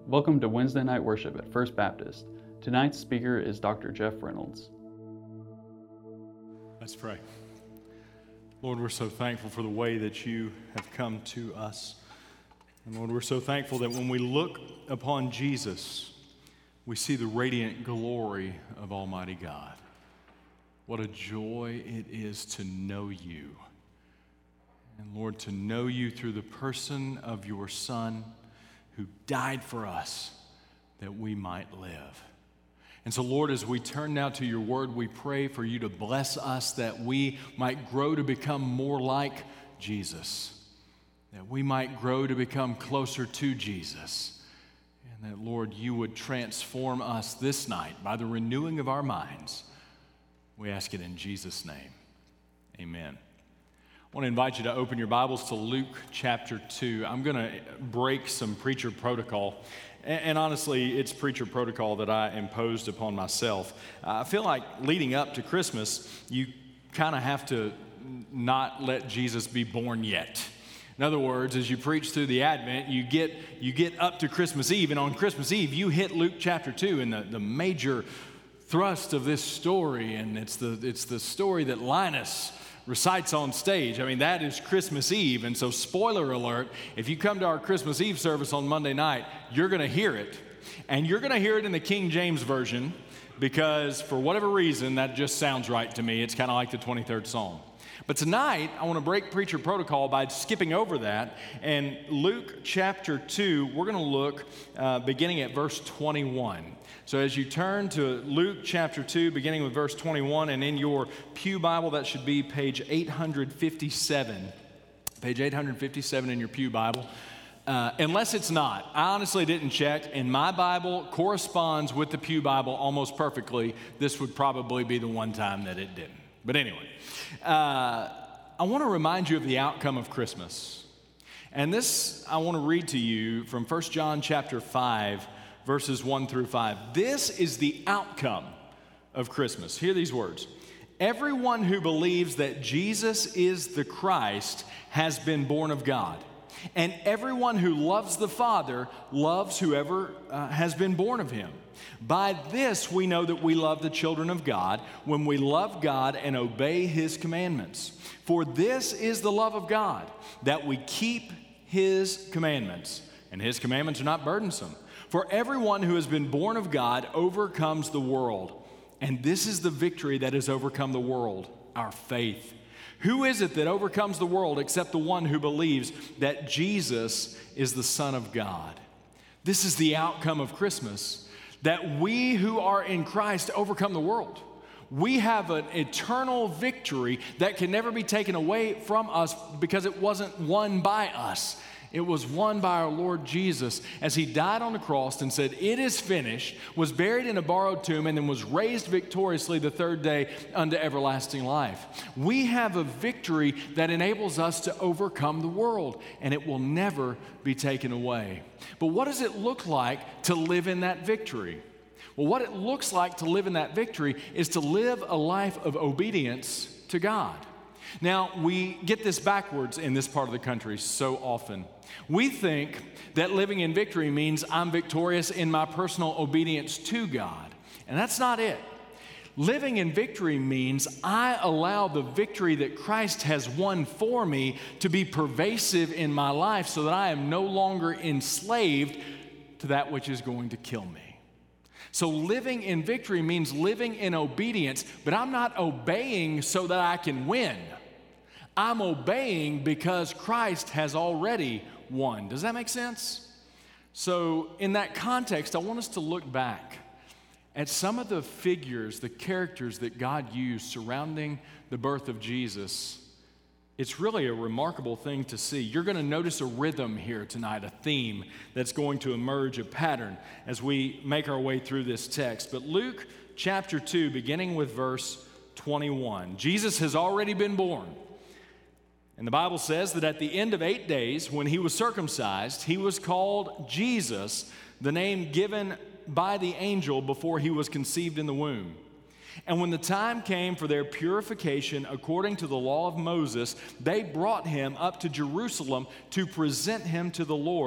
Welcome to Wednesday night worship at First Baptist. Tonight's speaker is Dr. Jeff Reynolds. Let's pray. Lord, we're so thankful for the way that you have come to us. And Lord, we're so thankful that when we look upon Jesus, we see the radiant glory of Almighty God. What a joy it is to know you. And Lord, to know you through the person of your Son who died for us that we might live. And so, Lord, as we turn now to your word, we pray for you to bless us that we might grow to become more like Jesus, that we might grow to become closer to Jesus, and that, Lord, you would transform us this night by the renewing of our minds. We ask it in Jesus' name. Amen. I want to invite you to open your Bibles to Luke chapter 2. I'm going to break some preacher protocol. And honestly, it's preacher protocol that I imposed upon myself. I feel like leading up to Christmas, you kind of have to not let Jesus be born yet. In other words, as you preach through the Advent, you get up to Christmas Eve, and on Christmas Eve, you hit Luke chapter 2, and the major thrust of this story, and it's the story that Linus recites on stage. I mean, that is Christmas Eve. And so, spoiler alert, if you come to our Christmas Eve service on Monday night, you're going to hear it. And you're going to hear it in the King James Version because for whatever reason, that just sounds right to me. It's kind of like the 23rd Psalm. But tonight, I want to break preacher protocol by skipping over that. And Luke chapter 2, we're going to look beginning at verse 21. So as you turn to Luke chapter 2, beginning with verse 21, and in your pew Bible, that should be page 857. Page 857 in your pew Bible. Unless it's not. I honestly didn't check, and my Bible corresponds with the pew Bible almost perfectly. This would probably be the one time that it didn't. But anyway, I want to remind you of the outcome of Christmas. And this I want to read to you from 1 John chapter 5, verses 1 through 5. This is the outcome of Christmas. Hear these words. Everyone who believes that Jesus is the Christ has been born of God. And everyone who loves the Father loves whoever has been born of him. By this we know that we love the children of God, when we love God and obey his commandments. For this is the love of God, that we keep his commandments. And his commandments are not burdensome. For everyone who has been born of God overcomes the world. And this is the victory that has overcome the world, our faith. Who is it that overcomes the world except the one who believes that Jesus is the Son of God? This is the outcome of Christmas, that we who are in Christ overcome the world. We have an eternal victory that can never be taken away from us because it wasn't won by us. It was won by our Lord Jesus as he died on the cross and said, "It is finished," was buried in a borrowed tomb, and then was raised victoriously the third day unto everlasting life. We have a victory that enables us to overcome the world, and it will never be taken away. But what does it look like to live in that victory? Well, what it looks like to live in that victory is to live a life of obedience to God. Now, we get this backwards in this part of the country so often. We think that living in victory means I'm victorious in my personal obedience to God, and that's not it. Living in victory means I allow the victory that Christ has won for me to be pervasive in my life so that I am no longer enslaved to that which is going to kill me. So living in victory means living in obedience, but I'm not obeying so that I can win. I'm obeying because Christ has already won. Does that make sense? So in that context, I want us to look back at some of the figures, the characters that God used surrounding the birth of Jesus. It's really a remarkable thing to see. You're going to notice a rhythm here tonight, a theme that's going to emerge, a pattern as we make our way through this text. But Luke chapter 2, beginning with verse 21, Jesus has already been born. And the Bible says that at the end of 8 days, when he was circumcised, he was called Jesus, the name given by the angel before he was conceived in the womb. And when the time came for their purification according to the law of Moses, they brought him up to Jerusalem to present him to the Lord,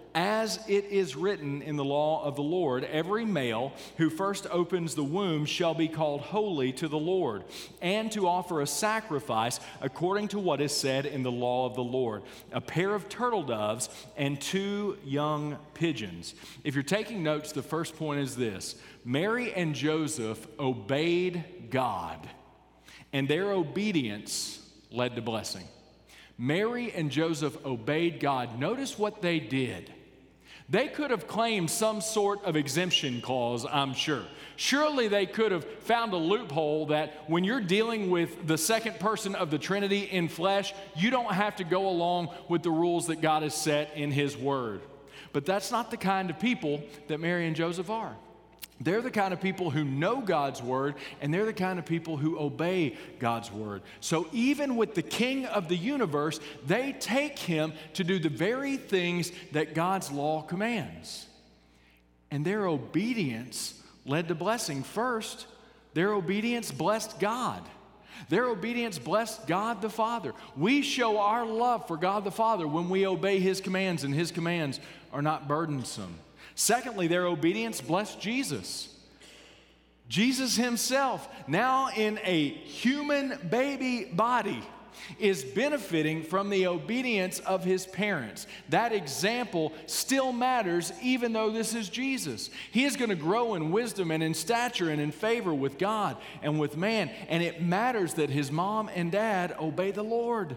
as it is written in the law of the Lord, every male who first opens the womb shall be called holy to the Lord, and to offer a sacrifice according to what is said in the law of the Lord, a pair of turtle doves and 2 young pigeons. If you're taking notes, the first point is this: Mary and Joseph obeyed God, and their obedience led to blessing. Mary and Joseph obeyed God. Notice what they did. They could have claimed some sort of exemption clause, I'm sure. Surely they could have found a loophole that when you're dealing with the second person of the Trinity in flesh, you don't have to go along with the rules that God has set in His Word. But that's not the kind of people that Mary and Joseph are. They're the kind of people who know God's Word, and they're the kind of people who obey God's Word. So even with the King of the universe, they take Him to do the very things that God's law commands. And their obedience led to blessing. First, their obedience blessed God. Their obedience blessed God the Father. We show our love for God the Father when we obey His commands, and His commands are not burdensome. Secondly, their obedience blessed Jesus. Jesus Himself, now in a human baby body, is benefiting from the obedience of His parents. That example still matters even though this is Jesus. He is going to grow in wisdom and in stature and in favor with God and with man. And it matters that his mom and dad obey the Lord.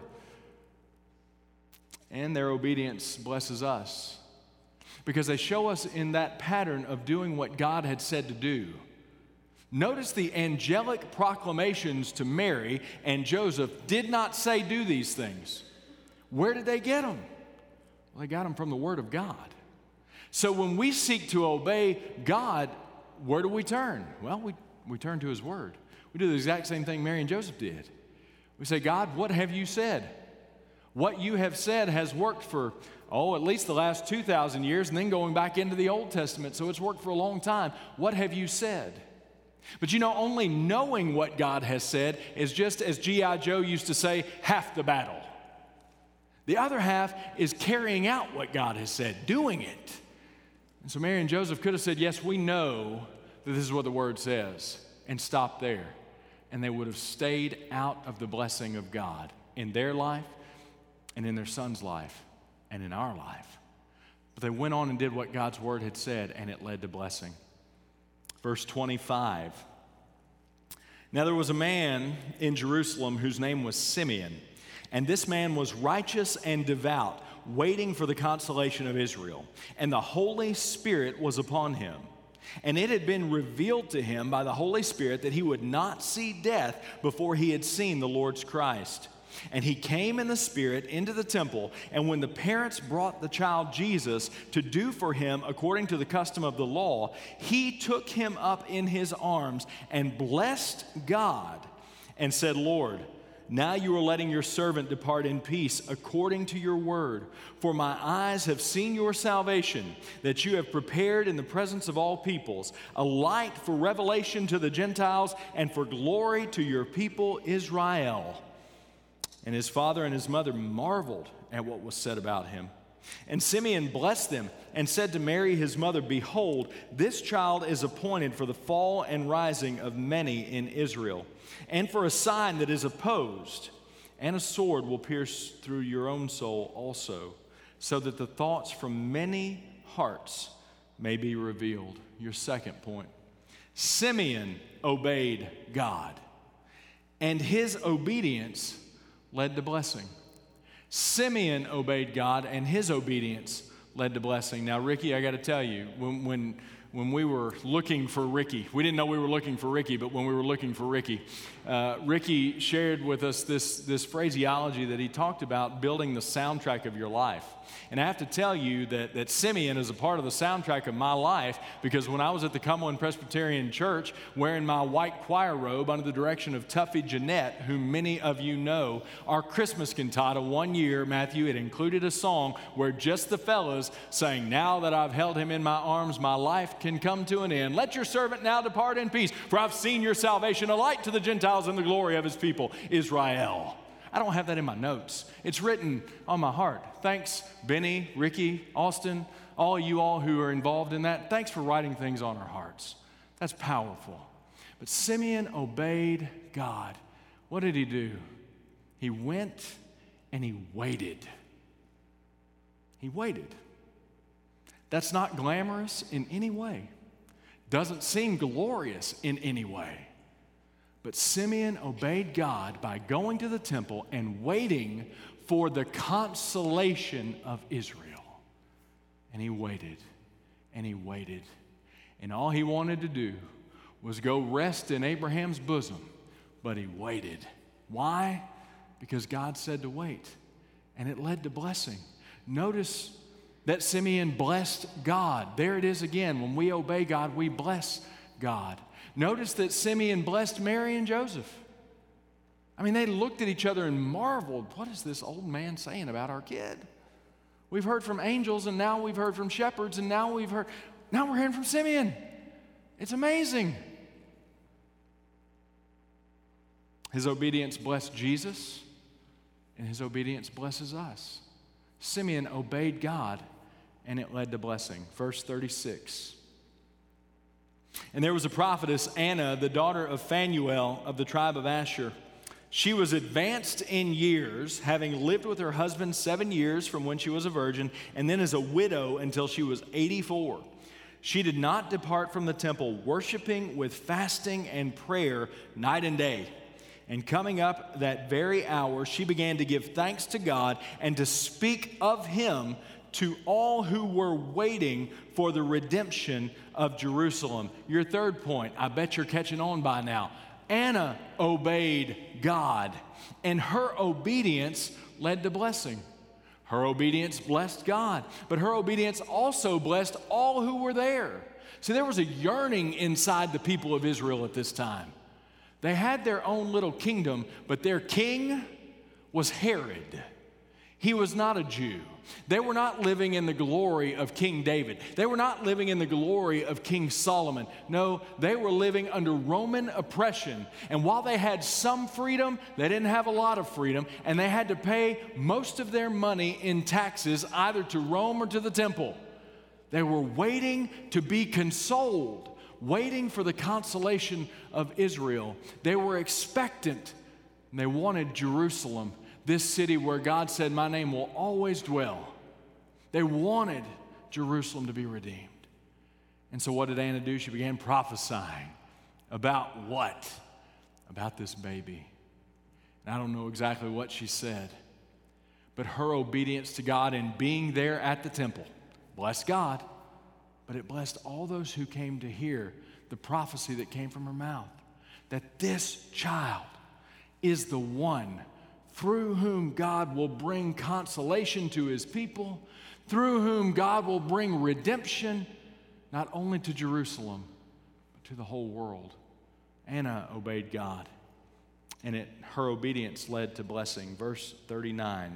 And their obedience blesses us, because they show us in that pattern of doing what God had said to do. Notice the angelic proclamations to Mary and Joseph did not say do these things. Where did they get them? Well, they got them from the Word of God. So when we seek to obey God, where do we turn? Well, we turn to His Word. We do the exact same thing Mary and Joseph did. We say, God, what have you said? What you have said has worked for, at least the last 2,000 years, and then going back into the Old Testament, so it's worked for a long time. What have you said? But only knowing what God has said is, just as G.I. Joe used to say, half the battle. The other half is carrying out what God has said, doing it. And so Mary and Joseph could have said, yes, we know that this is what the Word says, and stopped there. And they would have stayed out of the blessing of God in their life and in their son's life and in our life. But they went on and did what God's Word had said, and it led to blessing. Verse 25. Now there was a man in Jerusalem whose name was Simeon, and this man was righteous and devout, waiting for the consolation of Israel. And the Holy Spirit was upon him. And it had been revealed to him by the Holy Spirit that he would not see death before he had seen the Lord's Christ. And he came in the Spirit into the temple, and when the parents brought the child Jesus to do for him according to the custom of the law, he took him up in his arms and blessed God and said, Lord, now you are letting your servant depart in peace according to your word. For my eyes have seen your salvation, that you have prepared in the presence of all peoples, a light for revelation to the Gentiles and for glory to your people Israel. And his father and his mother marveled at what was said about him. And Simeon blessed them and said to Mary his mother, Behold, this child is appointed for the fall and rising of many in Israel, and for a sign that is opposed, and a sword will pierce through your own soul also, so that the thoughts from many hearts may be revealed. Your second point. Simeon obeyed God, and his obedience led to blessing. Simeon obeyed God, and his obedience led to blessing. Now, Ricky, I got to tell you, when we were looking for Ricky, we didn't know we were looking for Ricky, but when we were looking for Ricky, Ricky shared with us this phraseology that he talked about building the soundtrack of your life. And I have to tell you that Simeon is a part of the soundtrack of my life, because when I was at the Cumberland Presbyterian Church wearing my white choir robe under the direction of Tuffy Jeanette, whom many of you know, our Christmas cantata one year, Matthew, it included a song where just the fellas sang, Now that I've held him in my arms, my life can come to an end. Let your servant now depart in peace, for I've seen your salvation, a light to the Gentiles and the glory of his people, Israel. I don't have that in my notes. It's written on my heart. Thanks, Benny, Ricky, Austin, all you all who are involved in that, thanks for writing things on our hearts. That's powerful. But Simeon obeyed God. What did he do? He went and he waited. He waited. That's not glamorous in any way. Doesn't seem glorious in any way. But Simeon obeyed God by going to the temple and waiting for the consolation of Israel. And he waited, and he waited. And all he wanted to do was go rest in Abraham's bosom, but he waited. Why? Because God said to wait, and it led to blessing. Notice that Simeon blessed God. There it is again. When we obey God, we bless God. Notice that Simeon blessed Mary and Joseph. I mean, they looked at each other and marveled, what is this old man saying about our kid? We've heard from angels, and now we've heard from shepherds, and now we're hearing from Simeon. It's amazing. His obedience blessed Jesus, and his obedience blesses us. Simeon obeyed God, and it led to blessing. Verse 36. And there was a prophetess, Anna, the daughter of Phanuel of the tribe of Asher. She was advanced in years, having lived with her husband 7 years from when she was a virgin, and then as a widow until she was 84. She did not depart from the temple, worshiping with fasting and prayer night and day. And coming up that very hour, she began to give thanks to God and to speak of him to all who were waiting for the redemption of Jerusalem. Your third point, I bet you're catching on by now. Anna obeyed God, and her obedience led to blessing. Her obedience blessed God, but her obedience also blessed all who were there. See, there was a yearning inside the people of Israel at this time. They had their own little kingdom, but their king was Herod. He was not a Jew. They were not living in the glory of King David. They were not living in the glory of King Solomon. No, they were living under Roman oppression. And while they had some freedom, they didn't have a lot of freedom, and they had to pay most of their money in taxes either to Rome or to the temple. They were waiting to be consoled, waiting for the consolation of Israel. They were expectant, and they wanted Jerusalem, this city where God said, my name will always dwell. They wanted Jerusalem to be redeemed. And so what did Anna do? She began prophesying about what? About this baby. And I don't know exactly what she said, but her obedience to God and being there at the temple blessed God, but it blessed all those who came to hear the prophecy that came from her mouth, that this child is the one through whom God will bring consolation to his people, through whom God will bring redemption, not only to Jerusalem, but to the whole world. Anna obeyed God, and her obedience led to blessing. Verse 39.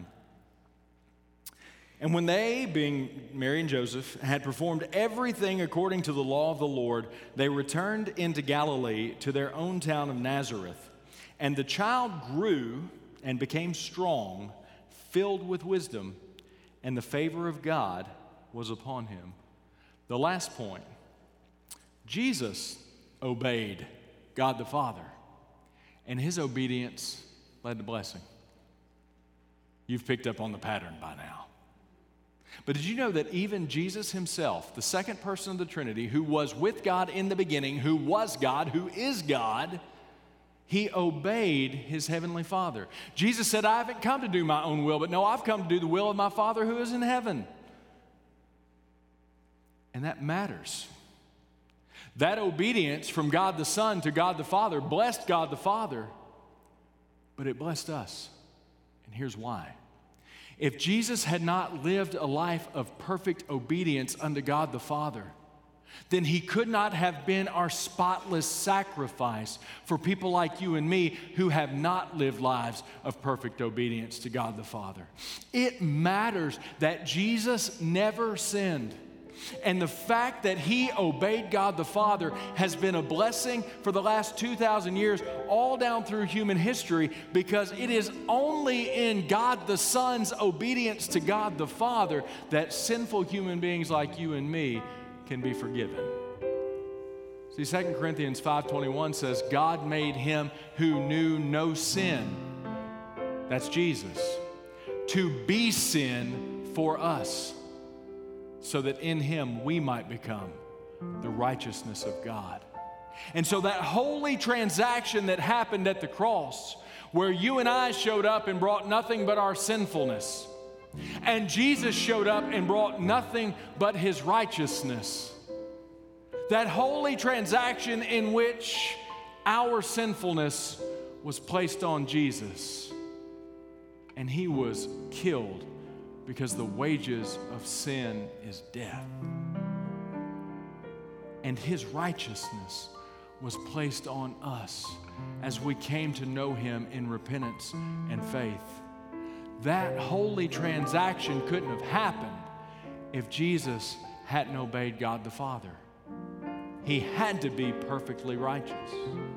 And when they, being Mary and Joseph, had performed everything according to the law of the Lord, they returned into Galilee to their own town of Nazareth. And the child grew and became strong, filled with wisdom, and the favor of God was upon him. The last point, Jesus obeyed God the Father, and his obedience led to blessing. You've picked up on the pattern by now. But did you know that even Jesus himself, the second person of the Trinity, who was with God in the beginning, who was God, who is God, he obeyed his heavenly Father. Jesus said, I haven't come to do my own will, but no, I've come to do the will of my Father who is in heaven. And that matters. That obedience from God the Son to God the Father blessed God the Father, but it blessed us. And here's why. If Jesus had not lived a life of perfect obedience unto God the Father, then he could not have been our spotless sacrifice for people like you and me who have not lived lives of perfect obedience to God the Father. It matters that Jesus never sinned. And the fact that he obeyed God the Father has been a blessing for the last 2,000 years, all down through human history, because it is only in God the Son's obedience to God the Father that sinful human beings like you and me can be forgiven. See, 2 Corinthians 5:21 says, God made him who knew no sin, that's Jesus, to be sin for us, so that in him we might become the righteousness of God. And so that holy transaction that happened at the cross, where you and I showed up and brought nothing but our sinfulness, and Jesus showed up and brought nothing but his righteousness, that holy transaction in which our sinfulness was placed on Jesus, and he was killed because the wages of sin is death. And his righteousness was placed on us as we came to know him in repentance and faith. That holy transaction couldn't have happened if Jesus hadn't obeyed God the Father. He had to be perfectly righteous.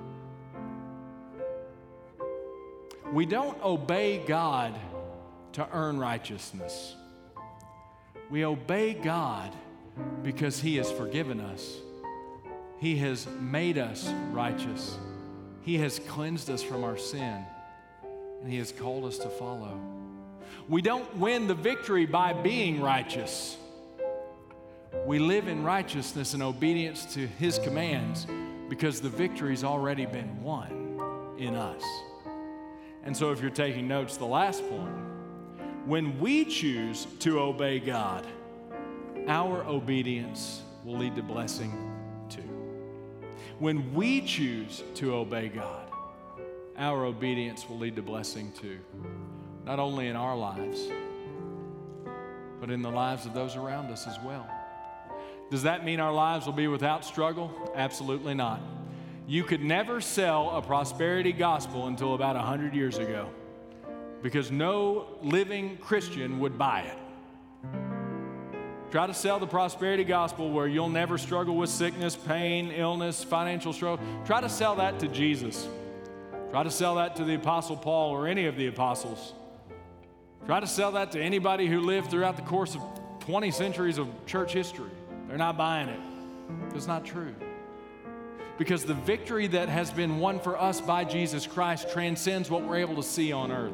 We don't obey God to earn righteousness. We obey God because he has forgiven us. He has made us righteous. He has cleansed us from our sin, and he has called us to follow. We don't win the victory by being righteous. We live in righteousness and obedience to his commands because the victory's already been won in us. And so if you're taking notes, the last point, when we choose to obey God, our obedience will lead to blessing too. When we choose to obey God, our obedience will lead to blessing too. Not only in our lives, but in the lives of those around us as well. Does that mean our lives will be without struggle? Absolutely not. You could never sell a prosperity gospel until about 100 years ago, because no living Christian would buy it. Try to sell the prosperity gospel where you'll never struggle with sickness, pain, illness, financial struggle. Try to sell that to Jesus. Try to sell that to the Apostle Paul or any of the apostles. Try to sell that to anybody who lived throughout the course of 20 centuries of church history. They're not buying it. It's not true. Because the victory that has been won for us by Jesus Christ transcends what we're able to see on earth.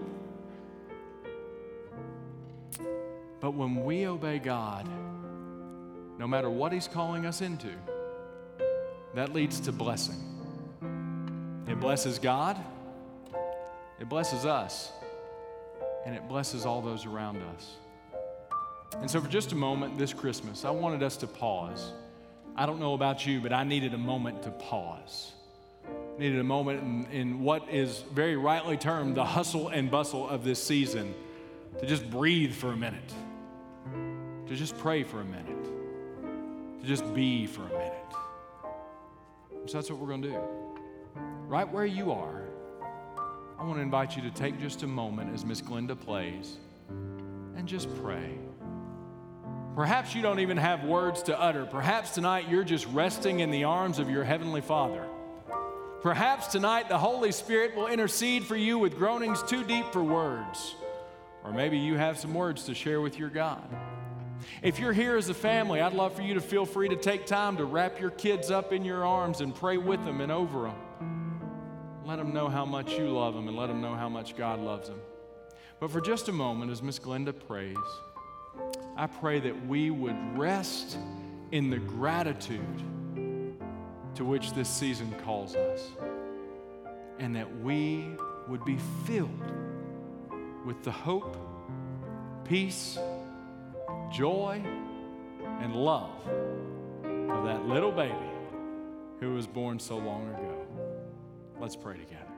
But when we obey God, no matter what he's calling us into, that leads to blessing. It blesses God, it blesses us, and it blesses all those around us. And so for just a moment this Christmas, I wanted us to pause. I don't know about you, but I needed a moment to pause. I needed a moment in what is very rightly termed the hustle and bustle of this season, to just breathe for a minute, to just pray for a minute, to just be for a minute. So that's what we're going to do. Right where you are, I want to invite you to take just a moment as Miss Glenda plays and just pray. Perhaps you don't even have words to utter. Perhaps tonight you're just resting in the arms of your Heavenly Father. Perhaps tonight the Holy Spirit will intercede for you with groanings too deep for words. Or maybe you have some words to share with your God. If you're here as a family, I'd love for you to feel free to take time to wrap your kids up in your arms and pray with them and over them. Let them know how much you love them and let them know how much God loves them. But for just a moment, as Miss Glenda prays, I pray that we would rest in the gratitude to which this season calls us, and that we would be filled with the hope, peace, joy, and love of that little baby who was born so long ago. Let's pray together.